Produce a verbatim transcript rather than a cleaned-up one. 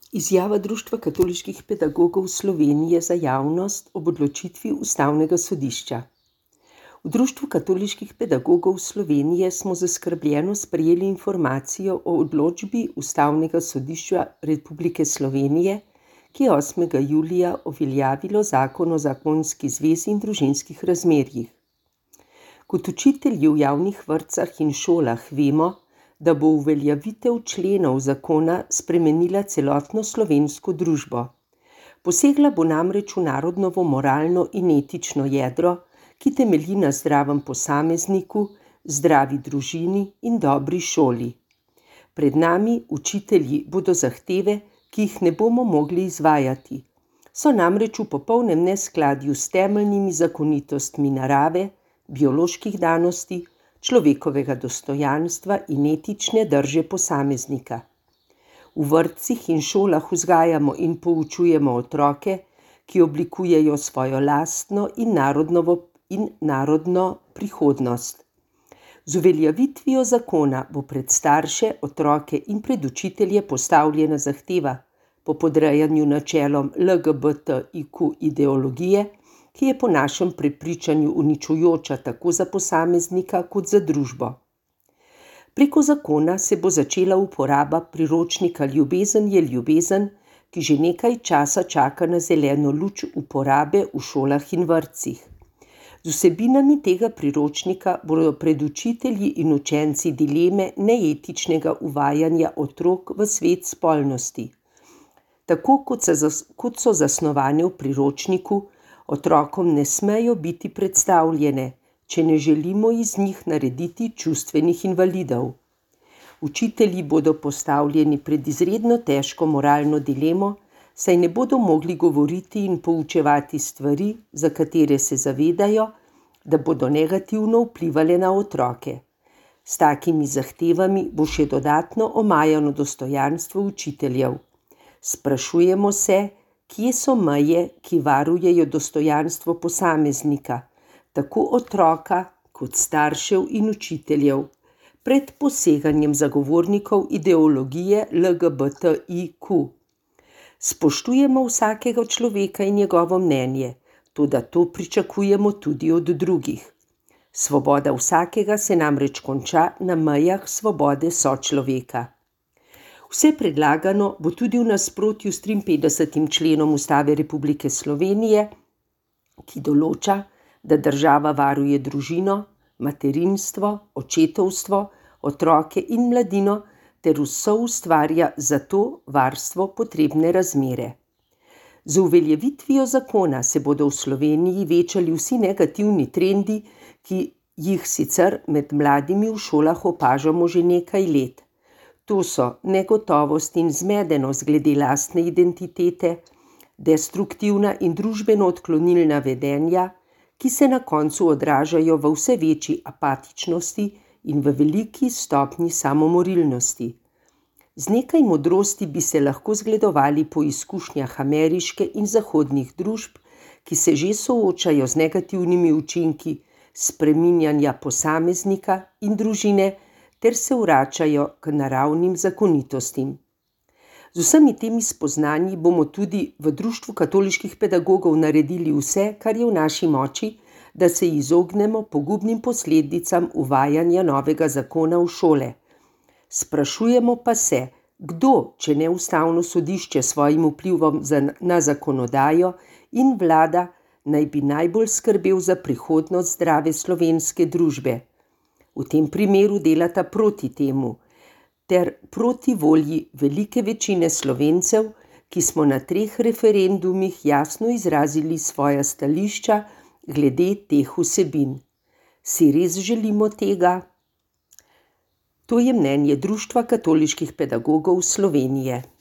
Izjava Društva katoliških pedagogov Slovenije za javnost ob odločitvi Ustavnega sodišča. V Društvu katoliških pedagogov Slovenije smo zaskrbljeno sprejeli informacijo o odločbi Ustavnega sodišča Republike Slovenije, ki je osmega julija uveljavilo zakon o zakonski zvezi in družinskih razmerjih. Kot učitelji v javnih vrtcih in šolah vemo, da bo uveljavitev členov zakona spremenila celotno slovensko družbo. Posegla bo namreč v narodnovo moralno in etično jedro, ki temelji na zdravem posamezniku, zdravi družini in dobri šoli. Pred nami, učitelji, bodo zahteve, ki jih ne bomo mogli izvajati. So namreč v popolnem neskladju s temeljnimi zakonitostmi narave, bioloških danosti, človekovega dostojanstva in etične drže posameznika. V vrtcih in šolah vzgajamo in poučujemo otroke, ki oblikujejo svojo lastno in narodno, in narodno prihodnost. Z uveljavitvijo zakona bo pred starše, otroke in pred učitelje postavljena zahteva po podrejanju načelom L G B T I Q ideologije, ki je po našem prepričanju uničujoča tako za posameznika kot za družbo. Preko zakona se bo začela uporaba priročnika Ljubezen je ljubezen, ki že nekaj časa čaka na zeleno luč uporabe v šolah in vrtcih. Z vsebinami tega priročnika bodo pred učitelji in učenci dileme neetičnega uvajanja otrok v svet spolnosti. Tako kot so, kot so zasnovane v priročniku, otrokom ne smejo biti predstavljene, če ne želimo iz njih narediti čustvenih invalidov. Učitelji bodo postavljeni pred izredno težko moralno dilemo, saj ne bodo mogli govoriti in poučevati stvari, za katere se zavedajo, da bodo negativno vplivale na otroke. S takimi zahtevami bo še dodatno omajano dostojanstvo učiteljev. Sprašujemo se, kje so meje, ki varujejo dostojanstvo posameznika, tako otroka kot staršev in učiteljev, pred poseganjem zagovornikov ideologije L G B T I Q. Spoštujemo vsakega človeka in njegovo mnenje, toda to pričakujemo tudi od drugih. Svoboda vsakega se namreč konča na mejah svobode sočloveka. Vse predlagano bo tudi v nasprotju s triinpetdesetim členom Ustave Republike Slovenije, ki določa, da država varuje družino, materinstvo, očetovstvo, otroke in mladino ter soustvarja za to varstvo potrebne razmere. Z uveljavitvijo zakona se bodo v Sloveniji večali vsi negativni trendi, ki jih sicer med mladimi v šolah opažamo že nekaj let. To so negotovost in zmedenost glede lastne identitete, destruktivna in družbeno odklonilna vedenja, ki se na koncu odražajo v vse večji apatičnosti in v veliki stopnji samomorilnosti. Z nekaj modrosti bi se lahko zgledovali po izkušnjah ameriške in zahodnih družb, ki se že soočajo z negativnimi učinki spreminjanja posameznika in družine, ter se vračajo k naravnim zakonitostim. Z vsemi temi spoznanji bomo tudi v Društvu katoliških pedagogov naredili vse, kar je v naši moči, da se izognemo pogubnim posledicam uvajanja novega zakona v šole. Sprašujemo pa se, kdo, če ne Ustavno sodišče s svojim vplivom na zakonodajo in vlada, naj bi najbolj skrbel za prihodnost zdrave slovenske družbe. V tem primeru delata proti temu, ter proti volji velike večine Slovencev, ki smo na treh referendumih jasno izrazili svoja stališča glede teh vsebin. Si res želimo tega? To je mnenje Društva katoliških pedagogov Slovenije.